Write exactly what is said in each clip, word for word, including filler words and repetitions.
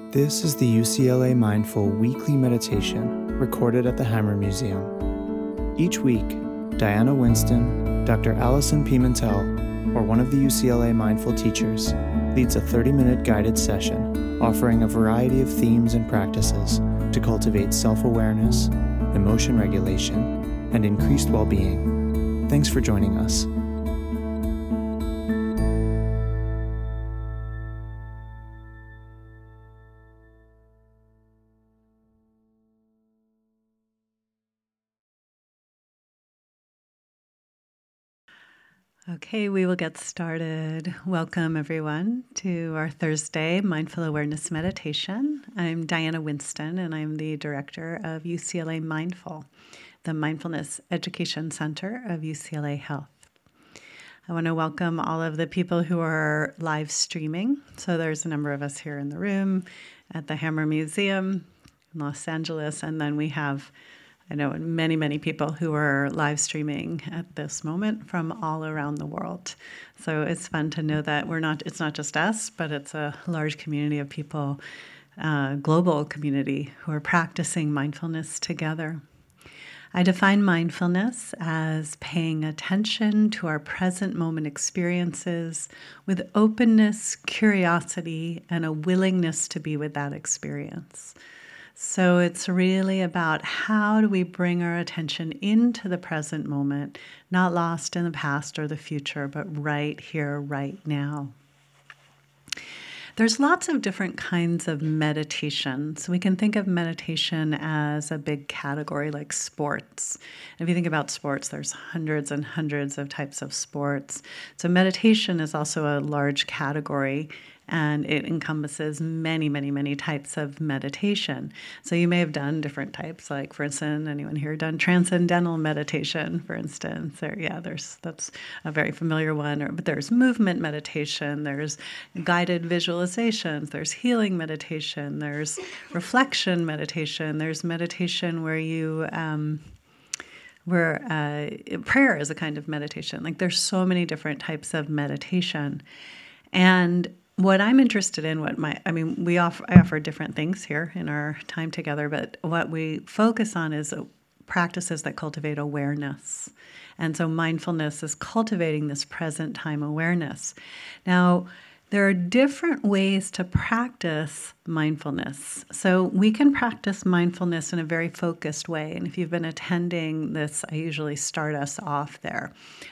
This is the U C L A Mindful Weekly Meditation recorded at the Hammer Museum. Each week, Diana Winston, Doctor Allison Pimentel, or one of the U C L A Mindful teachers leads a thirty-minute guided session offering a variety of themes and practices to cultivate self-awareness, emotion regulation, and increased well-being. Thanks for joining us. Okay, we will get started. Welcome, everyone, to our Thursday Mindful Awareness Meditation. I'm Diana Winston, and I'm the director of U C L A Mindful, the Mindfulness Education Center of U C L A Health. I want to welcome all of the people who are live streaming. So there's a number of us here in the room at the Hammer Museum in Los Angeles, and then we have I know many, many people who are live streaming at this moment from all around the world. So it's fun to know that we're not, it's not just us, but it's a large community of people, uh, global community who are practicing mindfulness together. I define mindfulness as paying attention to our present moment experiences with openness, curiosity, and a willingness to be with that experience. So it's really about how do we bring our attention into the present moment, not lost in the past or the future, but right here, right now. There's lots of different kinds of meditation. So we can think of meditation as a big category like sports. If you think about sports, there's hundreds and hundreds of types of sports. So meditation is also a large category, and it encompasses many, many, many types of meditation. So you may have done different types, like, for instance, anyone here done transcendental meditation, for instance? Or, yeah, there's that's a very familiar one. Or, but there's movement meditation, there's guided visualizations, there's healing meditation, there's reflection meditation, there's meditation where you... Um, where uh, prayer is a kind of meditation. Like, there's so many different types of meditation. And what I'm interested in, what my, I mean, we offer, I offer different things here in our time together, but what we focus on is practices that cultivate awareness. And so mindfulness is cultivating this present time awareness. Now, there are different ways to practice mindfulness. So we can practice mindfulness in a very focused way. And if you've been attending this, I usually start us off there.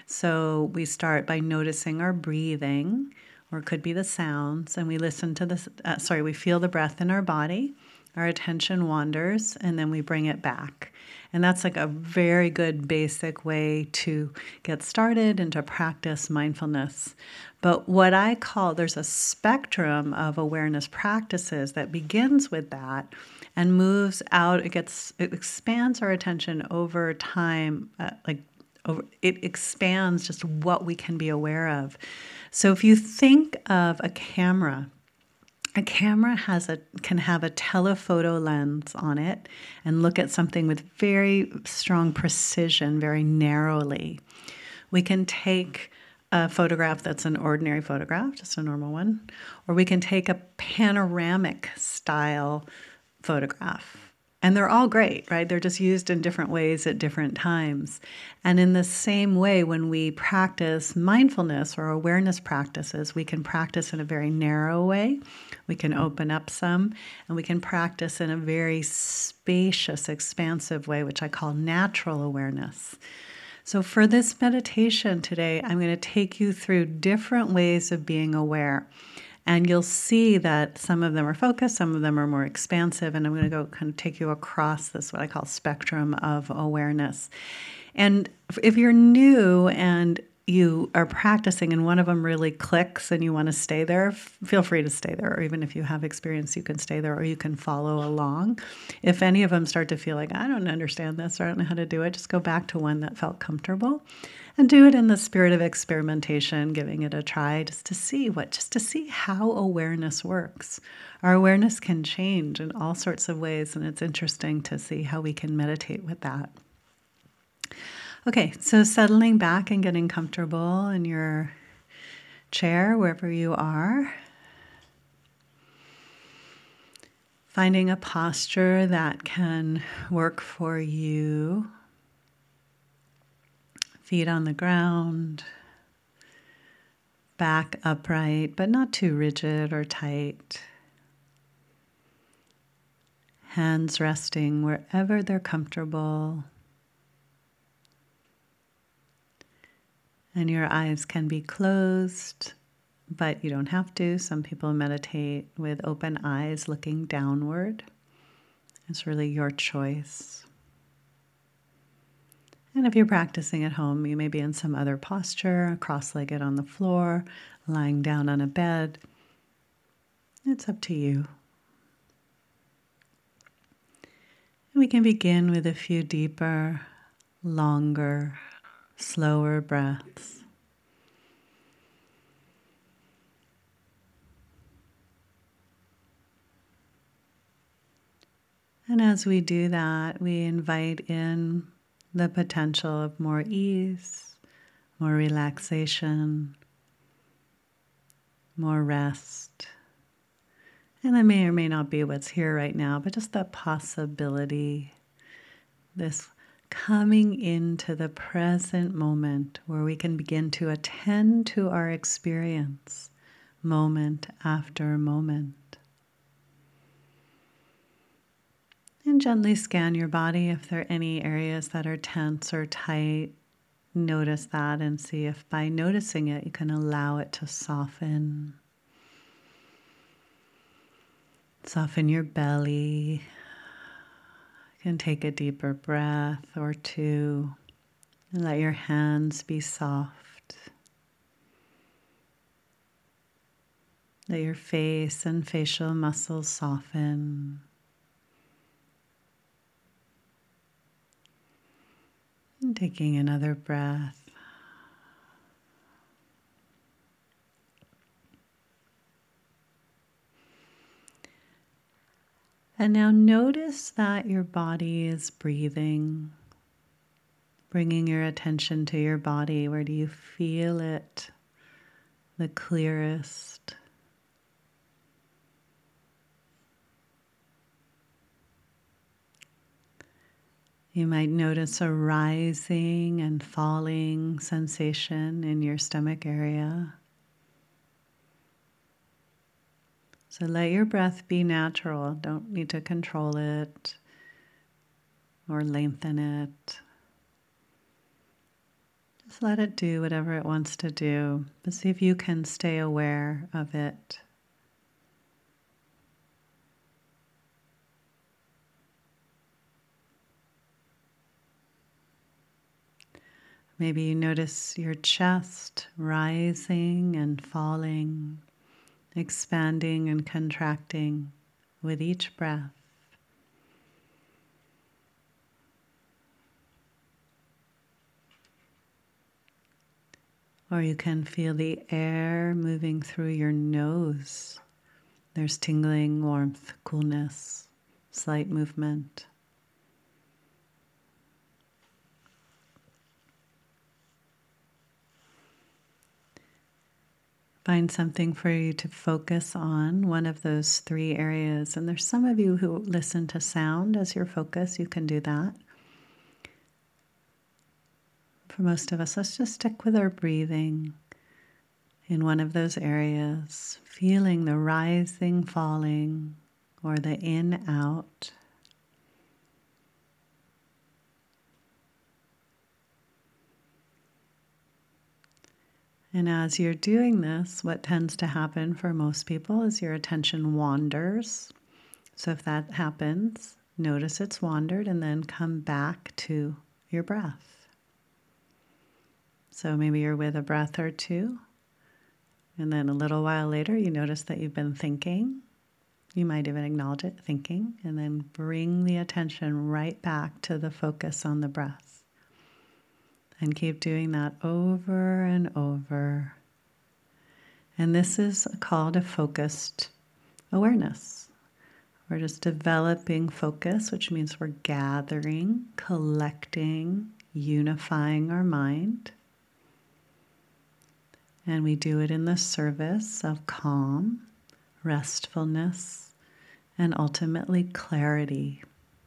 So we start by noticing our breathing, or it could be the sounds, and we listen to this, uh, sorry, we feel the breath in our body, our attention wanders, and then we bring it back. And that's like a very good basic way to get started and to practice mindfulness. But what I call, there's a spectrum of awareness practices that begins with that and moves out, it gets, it expands our attention over time, uh, like over, it expands just what we can be aware of. So if you think of a camera, a camera has a can have a telephoto lens on it and look at something with very strong precision, very narrowly. We can take a photograph that's an ordinary photograph, just a normal one, or we can take a panoramic style photograph. And they're all great, right? They're just used in different ways at different times. And in the same way, when we practice mindfulness or awareness practices, we can practice in a very narrow way. We can open up some, and we can practice in a very spacious, expansive way, which I call natural awareness. So for this meditation today, I'm going to take you through different ways of being aware. And you'll see that some of them are focused, some of them are more expansive, and I'm going to go kind of take you across this, what I call spectrum of awareness. And if you're new and you are practicing and one of them really clicks and you want to stay there, feel free to stay there. Or even if you have experience, you can stay there or you can follow along. If any of them start to feel like, I don't understand this or I don't know how to do it, just go back to one that felt comfortable. And do it in the spirit of experimentation, giving it a try just to see what, just to see how awareness works. Our awareness can change in all sorts of ways, and it's interesting to see how we can meditate with that. Okay, so settling back and getting comfortable in your chair, wherever you are. Finding a posture that can work for you. Feet on the ground, back upright, but not too rigid or tight. Hands resting wherever they're comfortable. And your eyes can be closed, but you don't have to. Some people meditate with open eyes looking downward. It's really your choice. And if you're practicing at home, you may be in some other posture, cross-legged on the floor, lying down on a bed. It's up to you. And we can begin with a few deeper, longer, slower breaths. And as we do that, we invite in the potential of more ease, more relaxation, more rest. And that may or may not be what's here right now, but just that possibility, this coming into the present moment where we can begin to attend to our experience moment after moment. And gently scan your body if there are any areas that are tense or tight. Notice that and see if by noticing it, you can allow it to soften. Soften your belly. You can take a deeper breath or two and let your hands be soft. Let your face and facial muscles soften. And taking another breath. And now notice that your body is breathing, bringing your attention to your body. Where do you feel it the clearest? You might notice a rising and falling sensation in your stomach area. So let your breath be natural. Don't need to control it or lengthen it. Just let it do whatever it wants to do, but see if you can stay aware of it. Maybe you notice your chest rising and falling, expanding and contracting with each breath. Or you can feel the air moving through your nose. There's tingling, warmth, coolness, slight movement. Find something for you to focus on, one of those three areas. And there's some of you who listen to sound as your focus. You can do that. For most of us, let's just stick with our breathing in one of those areas, feeling the rising, falling, or the in, out. And as you're doing this, what tends to happen for most people is your attention wanders. So if that happens, notice it's wandered and then come back to your breath. So maybe you're with a breath or two, and then a little while later you notice that you've been thinking. You might even acknowledge it, thinking, and then bring the attention right back to the focus on the breath. And keep doing that over and over. And this is a call to focused awareness. We're just developing focus, which means we're gathering, collecting, unifying our mind. And we do it in the service of calm, restfulness, and ultimately clarity.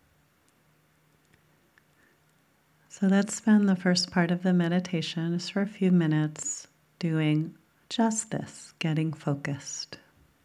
So let's spend the first part of the meditation just for a few minutes doing just this, getting focused.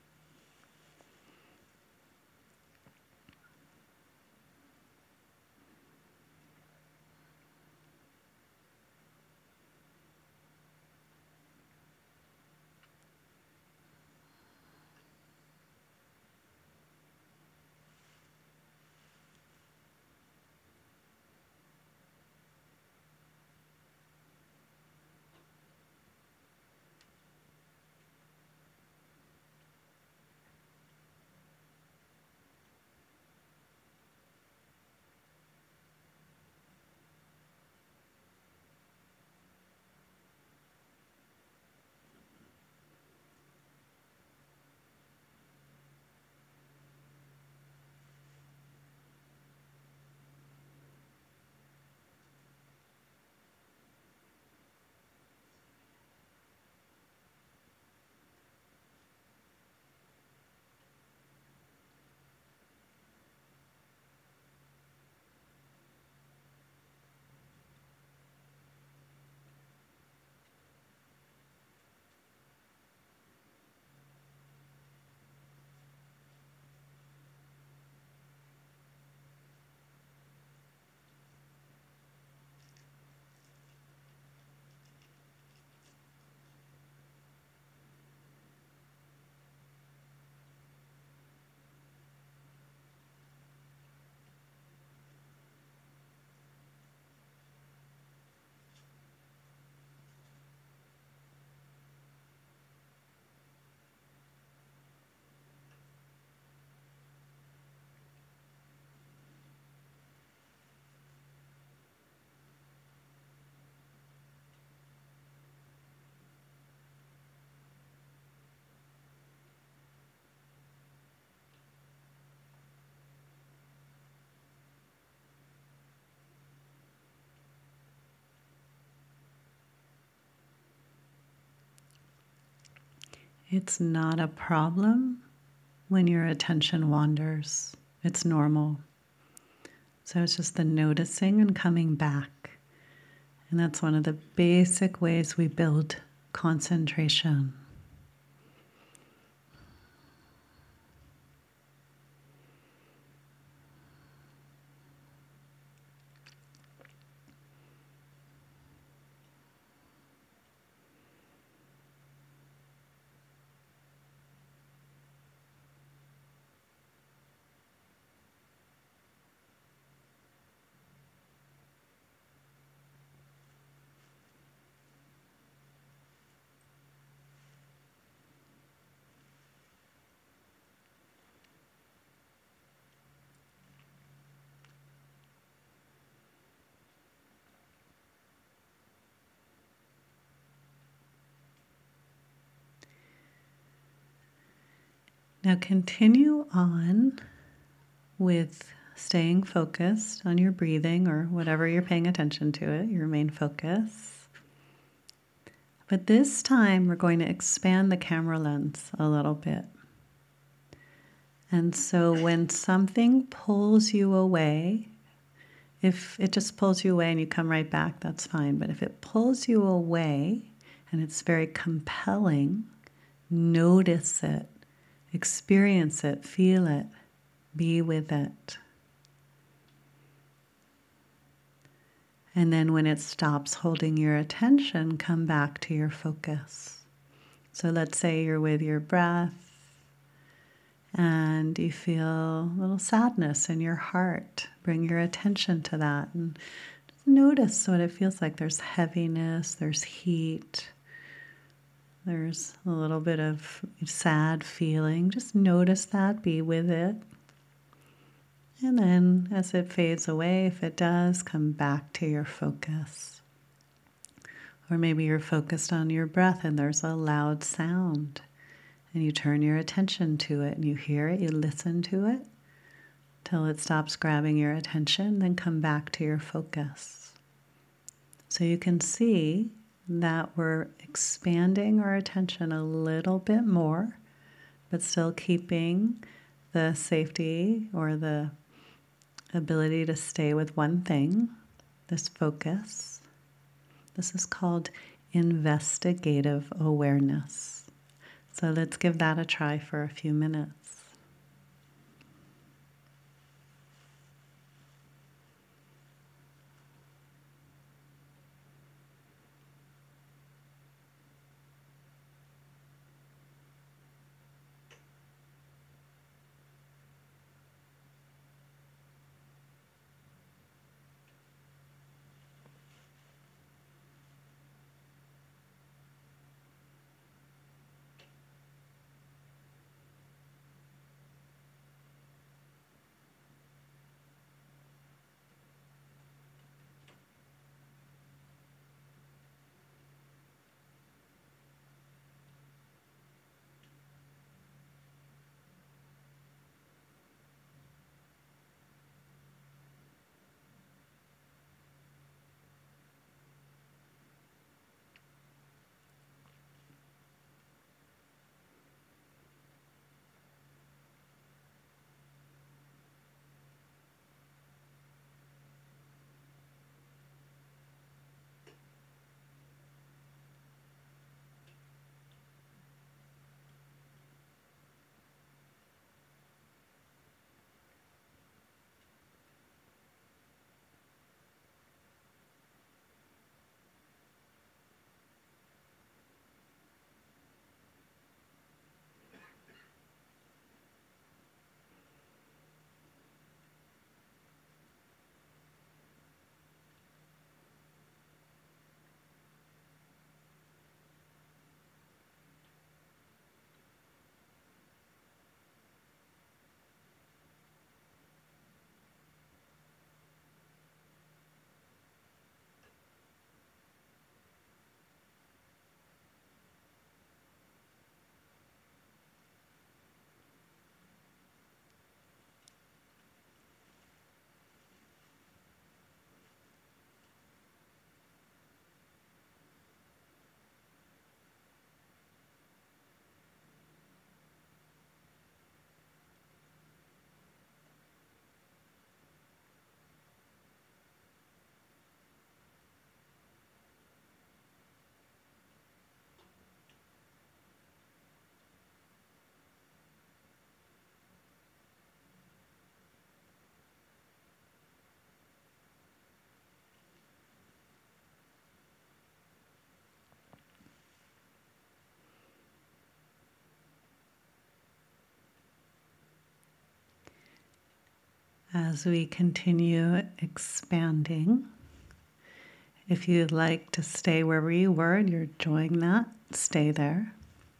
It's not a problem when your attention wanders. It's normal. So it's just the noticing and coming back. And that's one of the basic ways we build concentration. Now continue on with staying focused on your breathing or whatever you're paying attention to it, your main focus. But this time we're going to expand the camera lens a little bit. And so when something pulls you away, if it just pulls you away and you come right back, that's fine. But if it pulls you away and it's very compelling, notice it. Experience it, feel it, be with it. And then when it stops holding your attention, come back to your focus. So let's say you're with your breath and you feel a little sadness in your heart. Bring your attention to that and just notice what it feels like. There's heaviness, there's heat. There's a little bit of sad feeling. Just notice that, be with it. And then as it fades away, if it does, come back to your focus. Or maybe you're focused on your breath and there's a loud sound. And you turn your attention to it and you hear it, you listen to it till it stops grabbing your attention, then come back to your focus. So you can see that we're expanding our attention a little bit more, but still keeping the safety or the ability to stay with one thing, this focus. This is called investigative awareness. So let's give that a try for a few minutes. As we continue expanding, if you'd like to stay wherever you were and you're enjoying that, stay there.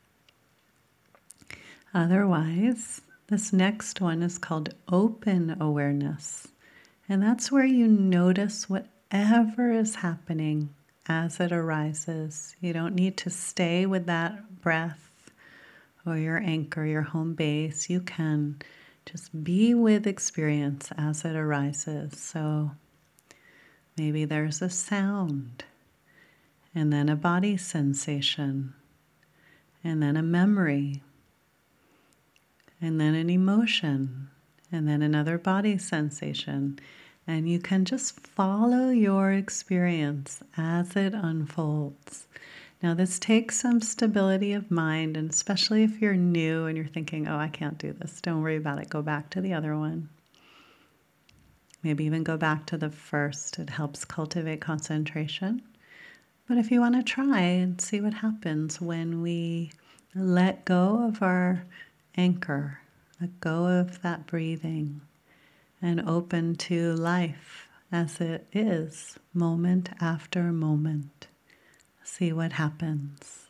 Otherwise, this next one is called open awareness. And that's where you notice whatever is happening as it arises. You don't need to stay with that breath or your anchor, your home base. You can just be with experience as it arises. So maybe there's a sound, and then a body sensation, and then a memory, and then an emotion, and then another body sensation. And you can just follow your experience as it unfolds. Now, this takes some stability of mind, and especially if you're new and you're thinking, oh, I can't do this, don't worry about it. Go back to the other one. Maybe even go back to the first. It helps cultivate concentration. But if you want to try and see what happens when we let go of our anchor, let go of that breathing, and open to life as it is, moment after moment. See what happens.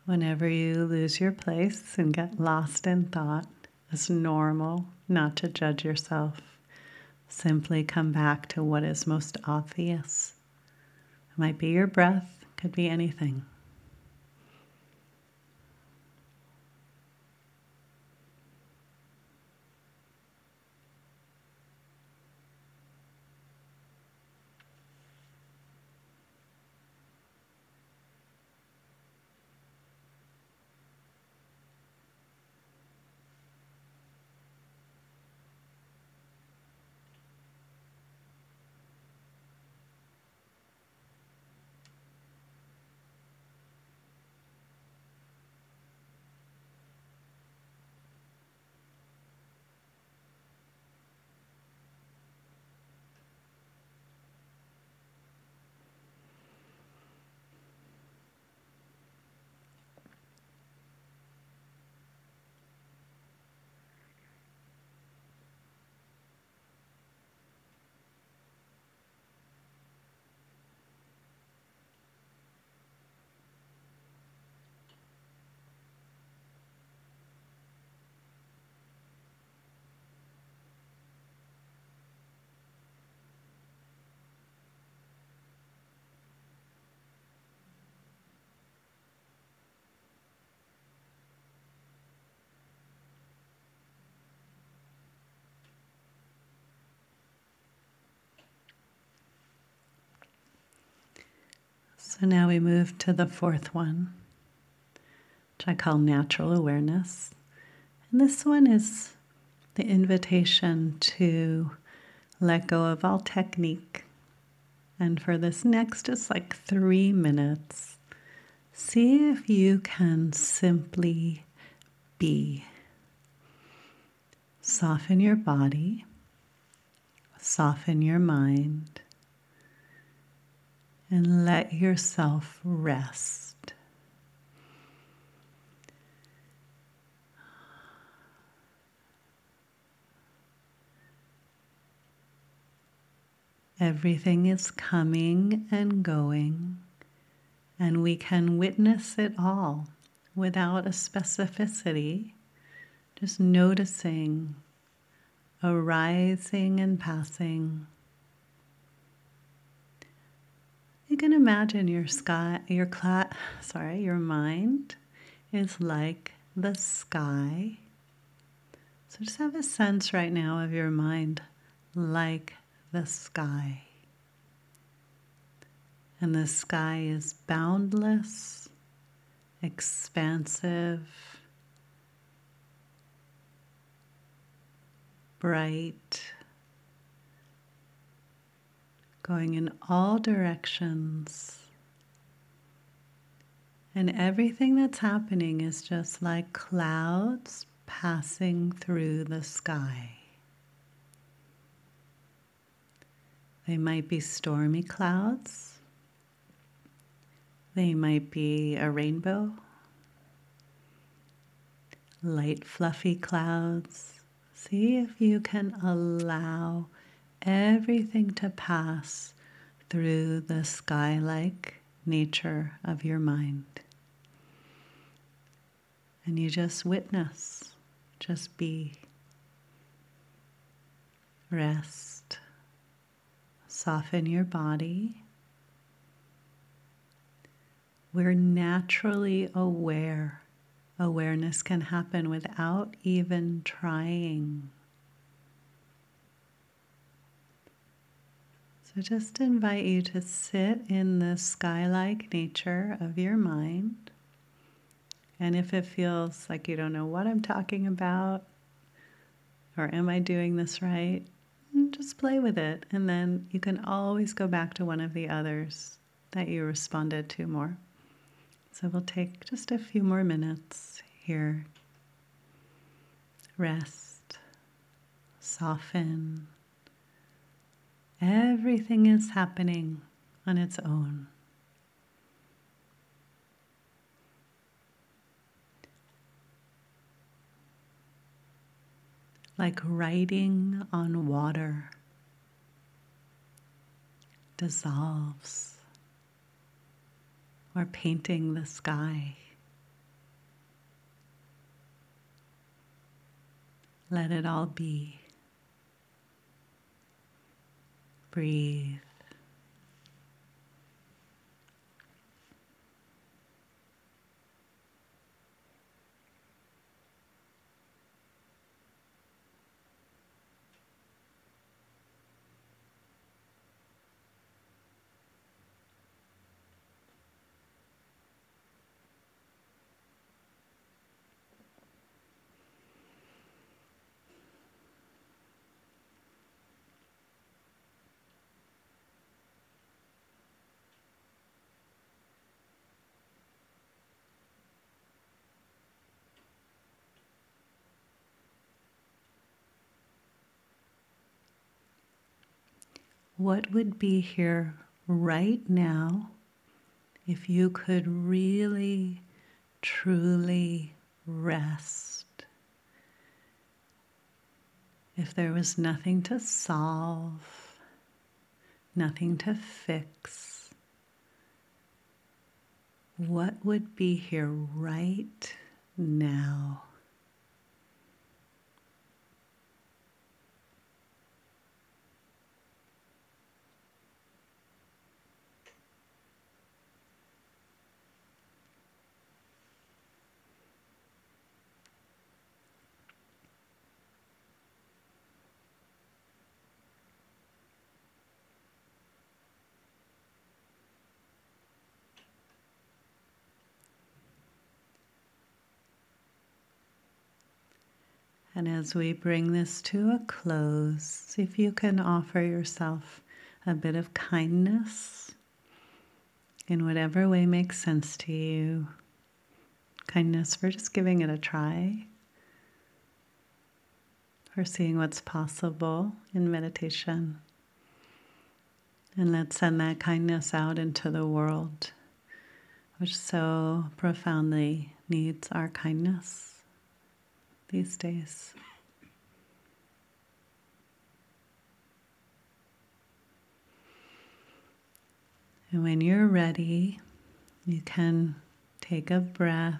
Whenever you lose your place and get lost in thought, it's normal not to judge yourself. Simply come back to what is most obvious. It might be your breath, could be anything. So now we move to the fourth one, which I call natural awareness. And this one is the invitation to let go of all technique. And for this next, just like three minutes, see if you can simply be. Soften your body, soften your mind, and let yourself rest. Everything is coming and going, and we can witness it all without a specificity, just noticing arising and passing. You can imagine your sky, your cla- sorry, your mind is like the sky. So just have a sense right now of your mind like the sky. And the sky is boundless, expansive, bright, going in all directions. And everything that's happening is just like clouds passing through the sky. They might be stormy clouds. They might be a rainbow, light fluffy clouds. See if you can allow everything to pass through the sky-like nature of your mind. And you just witness, just be, rest, soften your body. We're naturally aware. Awareness can happen without even trying. So just invite you to sit in the sky-like nature of your mind. And if it feels like you don't know what I'm talking about, or am I doing this right, just play with it. And then you can always go back to one of the others that you responded to more. So we'll take just a few more minutes here. Rest, soften. Everything is happening on its own. Like writing on water, dissolves, or painting the sky. Let it all be. Breathe. What would be here right now if you could really, truly rest? If there was nothing to solve, nothing to fix, what would be here right now? And as we bring this to a close, see if you can offer yourself a bit of kindness in whatever way makes sense to you. Kindness for just giving it a try, for seeing what's possible in meditation. And let's send that kindness out into the world, which so profoundly needs our kindness these days. And when you're ready, you can take a breath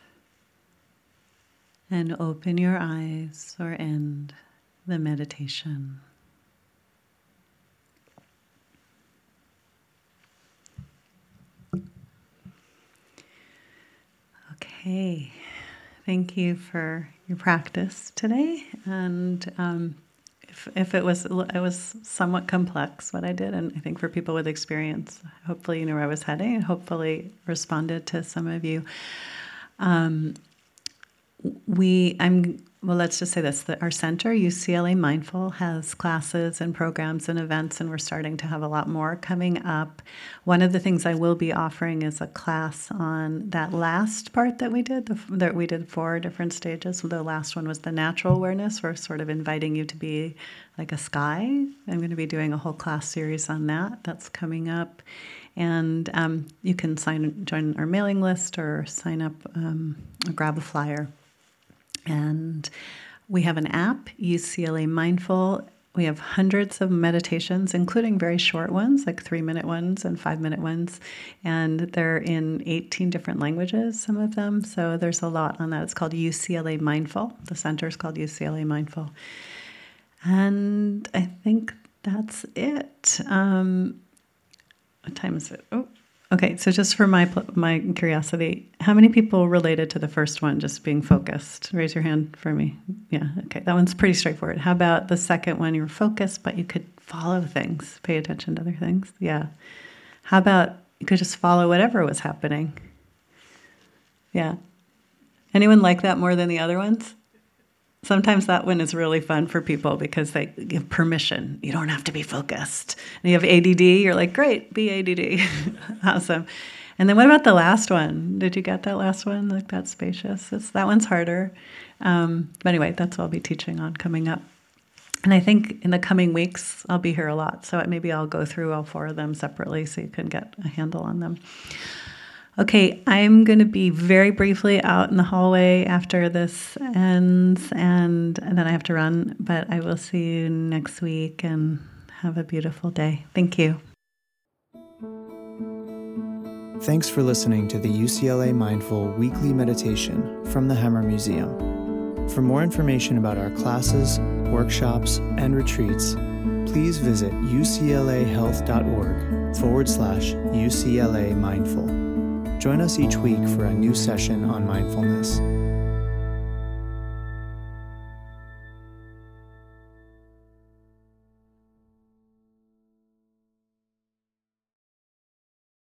and open your eyes or end the meditation. Okay. Thank you for your practice today, and um, if if it was it was somewhat complex what I did, and I think for people with experience, hopefully you know where I was heading, and hopefully responded to some of you. Um, we I'm well. Let's just say this: that our center, U C L A Mindful, has classes and programs and events, and we're starting to have a lot more coming up. One of the things I will be offering is a class on that last part that we did. The, that we did four different stages. The last one was the natural awareness. We're sort of inviting you to be like a sky. I'm going to be doing a whole class series on that. That's coming up, and um, you can sign join our mailing list or sign up, um, or grab a flyer. And we have an app, U C L A Mindful. We have hundreds of meditations, including very short ones, like three-minute ones and five-minute ones. And they're in eighteen different languages, some of them. So there's a lot on that. It's called U C L A Mindful. The center is called U C L A Mindful. And I think that's it. Um, what time is it? Oh. Okay, so just for my my curiosity, how many people related to the first one, just being focused? Raise your hand for me. Yeah, okay, that one's pretty straightforward. How about the second one, you were focused, but you could follow things, pay attention to other things? Yeah. How about you could just follow whatever was happening? Yeah. Anyone like that more than the other ones? Sometimes that one is really fun for people because they give permission. You don't have to be focused. And you have A D D, you're like, great, be A D D. Awesome. And then what about the last one? Did you get that last one? Like that spacious? It's, that one's harder. Um, but anyway, that's what I'll be teaching on coming up. And I think in the coming weeks, I'll be here a lot. So maybe I'll go through all four of them separately so you can get a handle on them. Okay, I'm going to be very briefly out in the hallway after this ends, and, and then I have to run, but I will see you next week, and have a beautiful day. Thank you. Thanks for listening to the U C L A Mindful Weekly Meditation from the Hammer Museum. For more information about our classes, workshops, and retreats, please visit uclahealth.org forward slash UCLA Mindful. Join us each week for a new session on mindfulness.